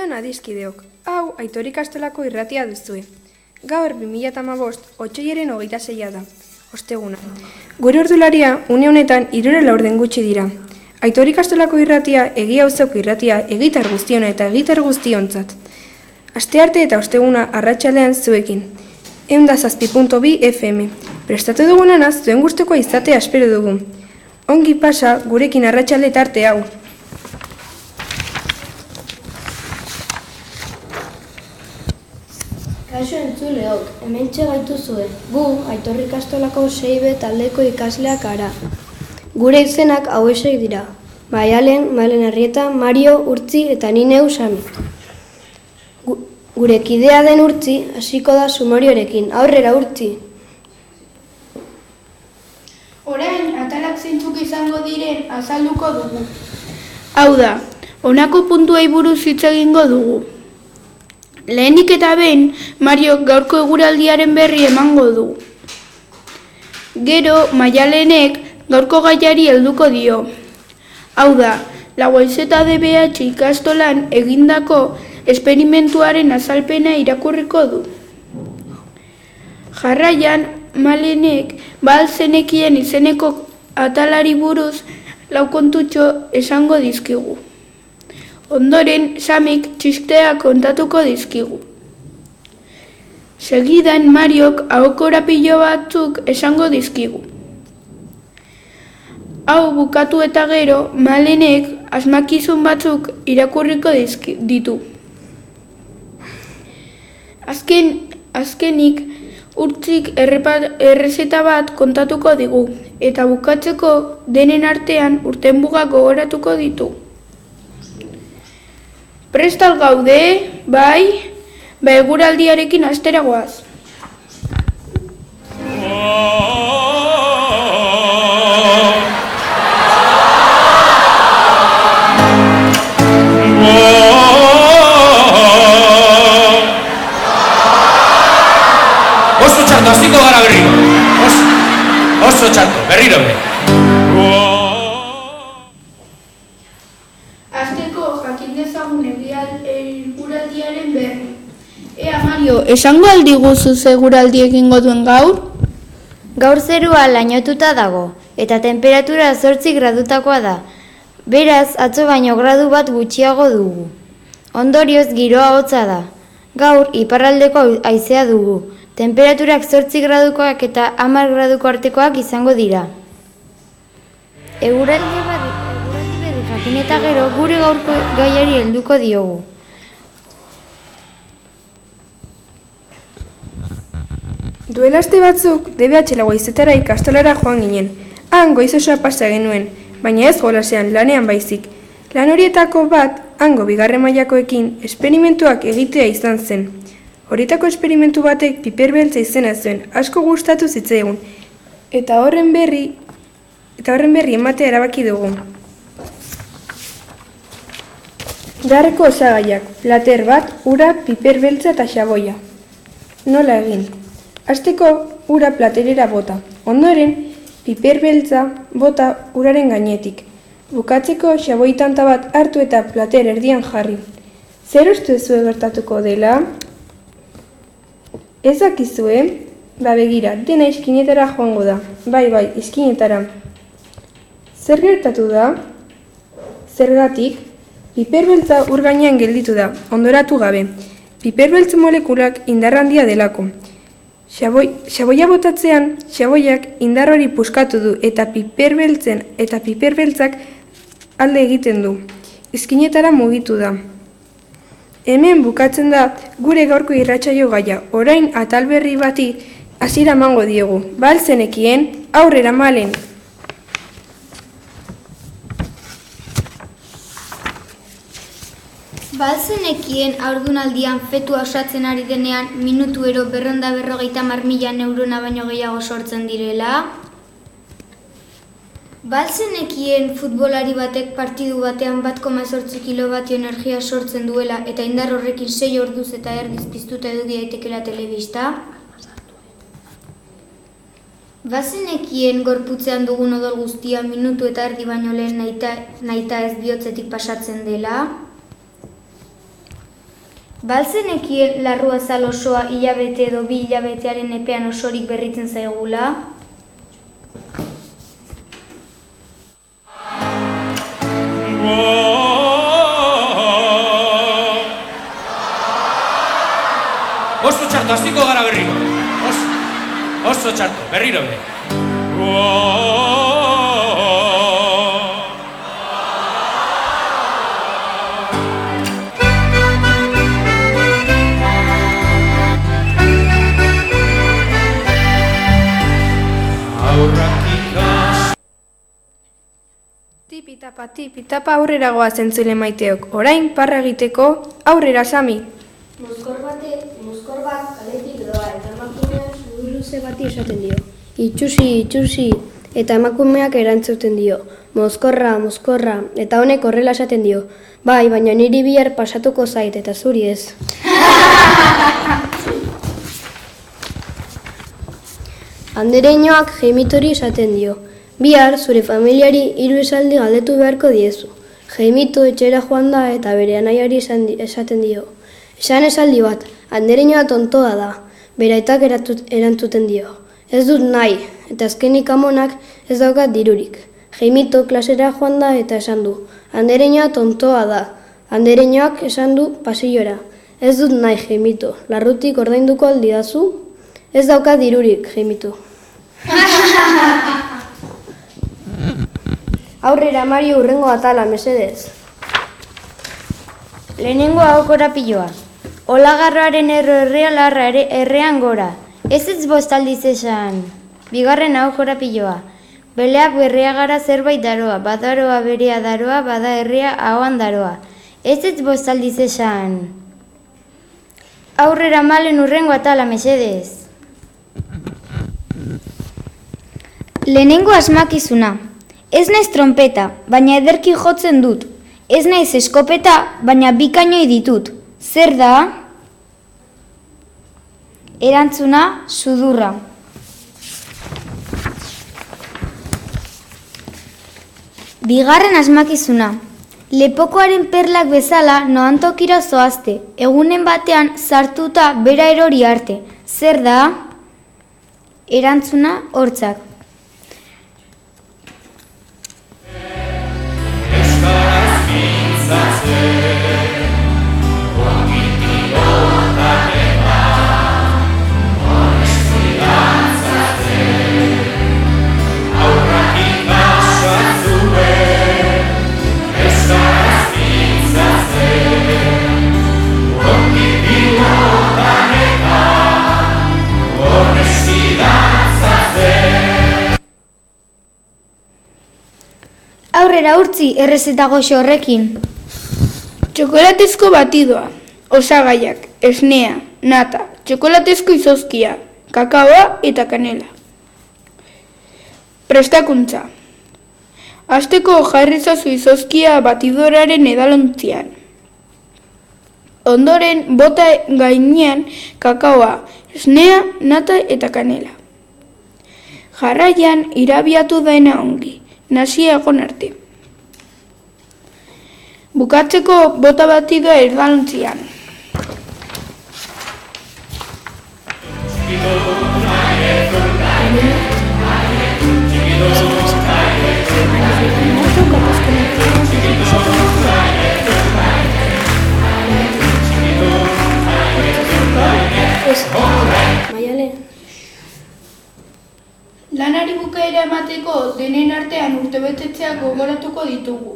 Arratsaldeon adiskideok, hau Aitor Ikastolako irratia duzue. Gaur 2015, otsailaren 26 da, osteguna. Gure ordularia, une honetan 3:04 gutxi dira. Aitor Ikastolako irratia, egia auzoko irratia, egitar guztiona eta egitar guztiontzat. Astearte eta osteguna arratsaldean zuekin. 107.2 FM. Prestatu dugunana zuen gustukoa izatea espero dugu. Ongi pasa gurekin arratsalde tarte hau. Kaixo entzuleok, hementxe gaituzue. Gu, Aitor Ikastolako 6B taldeko ikasleak gara. Gure izenak hauexek dira. Maialen, Maialen Arrieta, Mario, Urtzi eta ni neu Sami. Gure kidea den Urtzi hasiko da sumoriorekin. Aurrera Urtzi. Orain, atalak zeintzuk izango diren azalduko dugu. Hau da, honako puntuei buruz hitz egingo dugu. Lehenik eta behin, Mariok gaurko eguraldiaren berri emango du. Gero, Maialenek gaurko gaiari helduko dio. Hau da, Laguaizeta DBH ikastolan egindako esperimentuaren azalpena irakurriko du. Jarraian, Malenek zenekien izeneko atalari buruz lau kontutxo esango dizkigu. Ondoren, Samik txisteak kontatuko dizkigu. Segidan, Mariok ahokorapilo batzuk esango dizkigu. Hau bukatu eta gero, Malenek asmakizun batzuk irakurriko ditu. Azkenik, Urtzik errezeta bat kontatuko digu, eta bukatzeko denen artean urtenbugak gogoratuko ditu. Prestal gaude, bai? Eguraldiarekin astera goaz. Oso txarto, hasiko gara berriro. Oso txarto, berriro be. Eguraldiaren berri. Ea, Mario, esango aldiguzu eguraldi egingo duen gaur? Gaur zerua lainotuta dago, eta temperatura 8 gradutakoa da. Beraz, atzo baino gradu bat gutxiago dugu. Ondorioz giroa hotza da. Gaur, iparraldeko haizea dugu. Temperaturak 8 gradukoak eta 10 graduko artekoak izango dira. Eguraldi berri jakin eta gero gure gaurko gaiari helduko diogu. Duela aste batzuk, DBH Laguaizetara ikastolara joan ginen. Han goiz osoa pasa genuen, baina ez jolasean lanean baizik. Lan horietako bat, hango bigarren mailakoekin, esperimentuak egitea izan zen. Horietako esperimentu batek piper beltza izena zuen, asko gustatu zitzaigun, eta horren berri ematea erabaki dugu. Beharreko osagaiak, plater bat, ura, piper beltza eta xaboia. Nola egin? Hasteko ura platerera bota, ondoren piper beltza bota uraren gainetik. Bukatzeko xaboi tanta bat hartu eta plater erdian jarri. Zer uste zuen gertatuko dela? Ez dakizue? Begira, dena iskinetara joango da. Bai, iskinetara. Zer gertatu da? Zergatik? Piper beltza ur gainean gelditu da, ondoratu gabe. Piper beltz molekulak indar handia delako. Xaboia botatzean, xaboiak indar hori puskatu du eta piper beltzak alde egiten du. Iskinetara mugitu da. Hemen bukatzen da gure gaurko irratsaio gaia. Orain atal berri bati hasiera emango diegu. Zenekien, aurrera Malen. Zenekien haurdunaldian fetua osatzen ari denean minutuero 250.000 neurona baino gehiago sortzen direla? Zenekien futbolari batek partidu batean 1,8 kilovatio energia sortzen duela eta indar horrekin 6 orduz eta erdiz piztuta edu daitekela telebista? Zenekien gorputzean dugun odol guztia minutu eta erdi baino lehen nahita ez bihotzetik pasatzen dela? Balzenekien larruazal osoa hilabete edo 2 hilabetearen epean osorik berritzen zaigula? Oso txarto, hasiko gara berriro. Oso txarto, berriro be. Tipitapa aurrera goazen zule maiteok. Orain, parra egiteko, aurrera, Sami. Mozkor bat kaletik doa eta emakumeak sudur bati esaten dio. Itxusi, eta emakumeak erantzuten dio. Mozkorra, eta honek horrela esaten dio. Bai, baina niri bihar pasatuko zait eta zuri ez. Andereñoak Jeimituri esaten dio. Bihar, zure familiari 3 esaldi galdetu beharko diezu. Jeimito etxera joan da eta bere anaiari esaten dio. Esan esaldi bat, andereñoa tontoa da, bere aitak erantzuten dio. Ez dut nahi, eta azkenik amonak ez daukat dirurik. Jeimito klasera joan da eta esan du. Andereñoa tontoa da. Andereñoak esan du pasillora. Ez dut nahi, Jeimito, larrutik ordainduko aldidazu? Ez daukat dirurik, Jeimito. Aurrera, Mario, urrengo atala, mesedez. Lehenengo hau korapiloa. Olagarroaren errea larra errean gora. Ez bost aldiz esan. Bigarren hau korapiloa. Beleak berrea gara zerbait daroa. Badaroa berea daroa, bada herria ahoan daroa. Ez bost aldiz esan. Aurrera, Malen, urrengo atala, mesedez. Lehenengo asmakizuna. Ez naiz trompeta, baina ederki jotzen dut. Ez naiz eskopeta, baina 2 kainoi ditut. Zer da? Erantzuna, sudurra. Bigarren asmakizuna. Lepokoaren perlak bezala noan tokira zoazte. Egunen batean sartuta bera erori arte. Zer da? Erantzuna, hortzak. Aurrera urtzi, errezeta goxo horrekin. Txokolatezko batidoa, osagaiak, esnea, nata, txokolatezko izozkia, kakaoa eta kanela. Prestakuntza. Hasteko jarrizazu izozkia batidoraren edalontzian. Ondoren bota gainean kakaoa, esnea, nata eta kanela. Jarraian irabiatu dena ongi. Nasia egon arte. Bukatzeko bota batidoa edalontzian. Lanari bukaera emateko denen artean urtebetetzeak gogoratuko ditugu.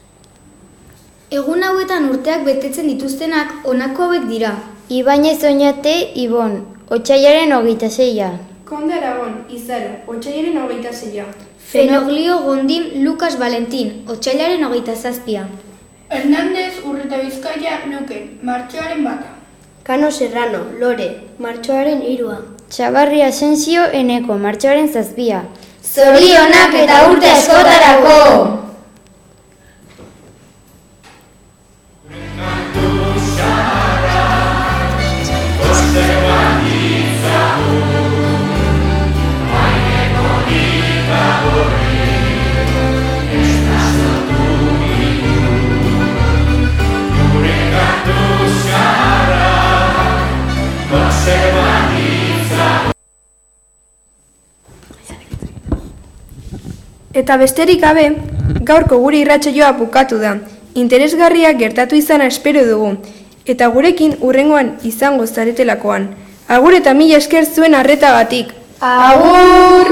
Egun hauetan urteak betetzen dituztenak honako hauek dira. Ibañez Oñate, Ibon, otsailaren 26. Konde Aragon, Izaro, otsailaren 26. Fenoglio Gondin, Lukas Valentin, otsailaren 27. Hernández Urreta Bizkaia, Luken, martxoaren 1. Cano Serrano, Lore, martxoaren 3. Txabarri Asensio, Eneko, martxoaren 7. Zorionak eta urte askotarako! Gure kantu xarra Eta besterik gabe, gaurko gure irratsaioa bukatu da. Interesgarriak gertatu izana espero dugu, eta gurekin hurrengoan izango zaretelakoan. Agur eta mila esker zuen arretagatik. Agur!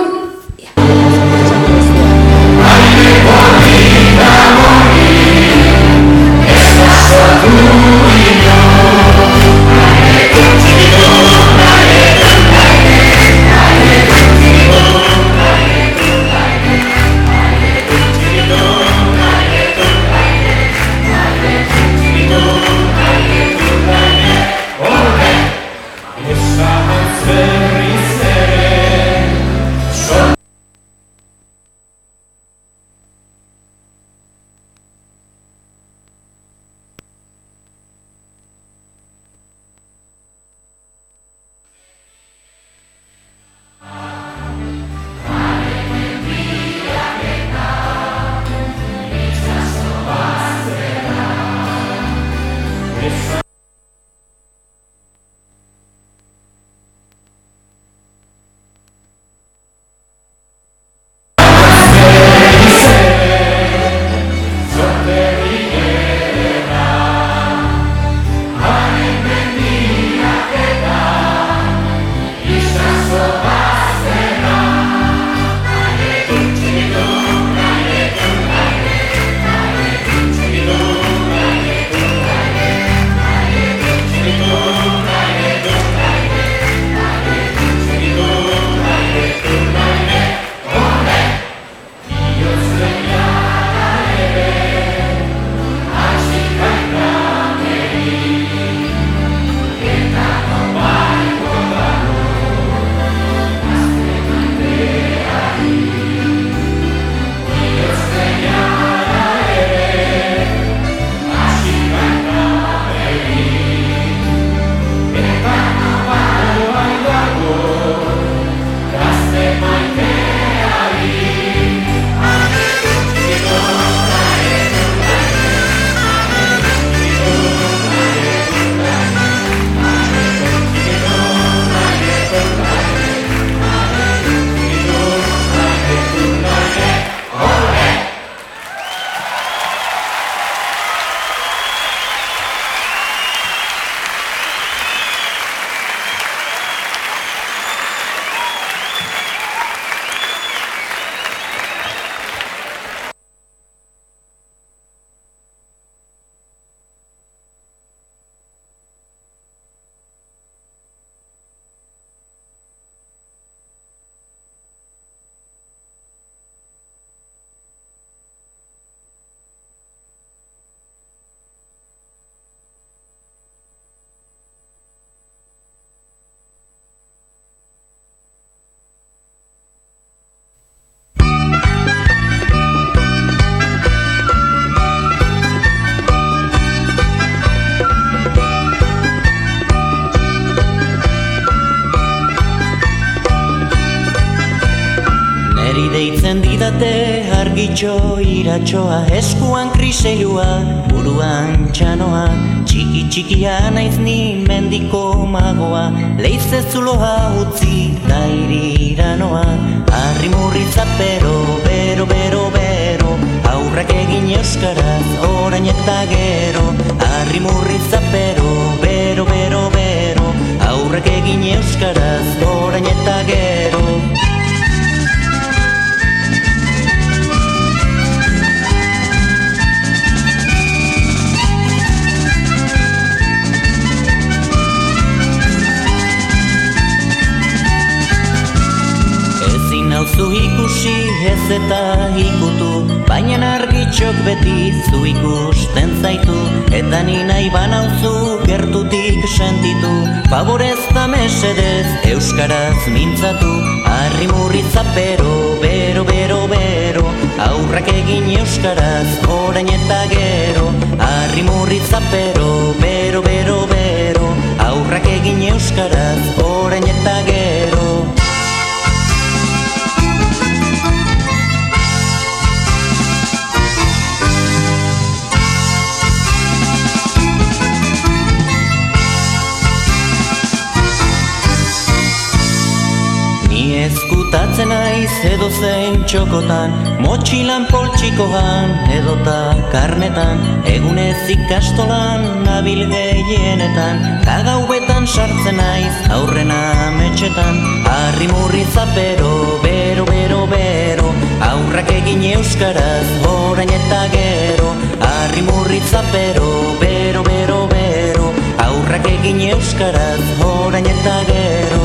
Deitzen didate argitxo iratxoa, eskuan kriselua, buruan txanoa, txiki txikia naiz ni mendiko magoa, leize zuloa utzi da irira noa, harri murrizapero, bero, bero, bero, aurrak egin euskaraz, orain eta gero, harri murrizapero, bero, bero, bero, aurrak egin euskaraz, orain eta gero. Zu ikusi ez eta ikutu, baina argitxok beti zu ikusten zaitu, eta ni nahi banauzu gertutik sentitu, favorez da mesedez euskaraz mintzatu, harri murrizapero, bero, bero, bero, aurrak egin euskaraz, orain eta gero, harri murrizapero, bero, bero, bero, aurrak egin euskaraz, orain eta gero. Ezkutatzen naiz edozein txokotan, motxilan poltsikoan edota karnetan, egunez ikastolan nabil gehienetan, kagaubetan sartzen naiz aurrena ametxetan, harri-murri zapero, bero, bero, bero, aurrak egin euskaraz, orain eta gero, harri-murri zapero, bero, bero, bero, aurrak egin euskaraz, orain eta gero.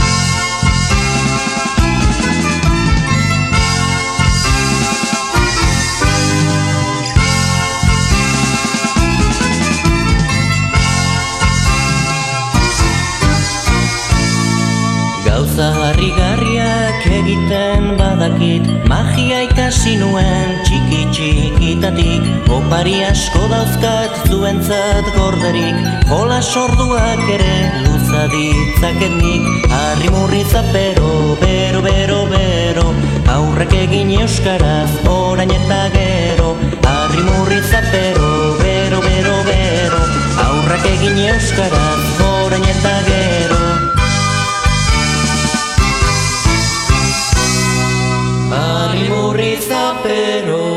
Gauza harrigarriak egiten badakit, magia ikasi nuen txiki-txikitatik, opari asko dauzkat zuentzat gorderik, jola sorduak ere luza ditzaket nik, harri-murri zapero, bero, bero, bero, aurrek egin euskaraz, orain eta gero, harri-murri zapero, bero, bero, bero, aurrek egin euskaraz, orain eta gero. Harri-murri zapero